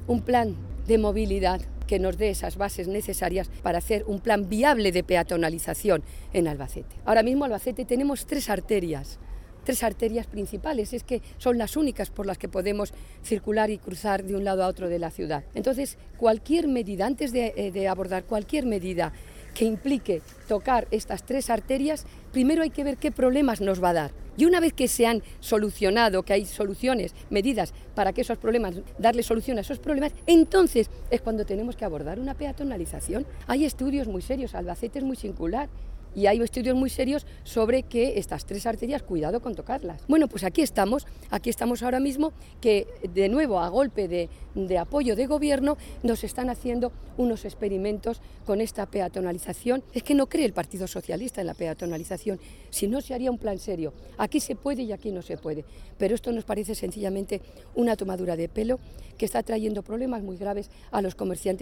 un plan de movilidad que nos dé esas bases necesarias para hacer un plan viable de peatonalización en Albacete. Ahora mismo en Albacete tenemos tres arterias principales, es que son las únicas por las que podemos circular y cruzar de un lado a otro de la ciudad. Entonces, cualquier medida, antes de abordar cualquier medida que implique tocar estas tres arterias, primero hay que ver qué problemas nos va a dar. Y una vez que se han solucionado, que hay soluciones, medidas para que esos problemas, darle solución a esos problemas, entonces es cuando tenemos que abordar una peatonalización. Hay estudios muy serios, Albacete es muy singular, y hay estudios muy serios sobre que estas tres arterias, cuidado con tocarlas. Bueno, pues aquí estamos ahora mismo, que de nuevo a golpe de apoyo de gobierno nos están haciendo unos experimentos con esta peatonalización. Es que no cree el Partido Socialista en la peatonalización, si no se haría un plan serio. Aquí se puede y aquí no se puede, pero esto nos parece sencillamente una tomadura de pelo que está trayendo problemas muy graves a los comerciantes.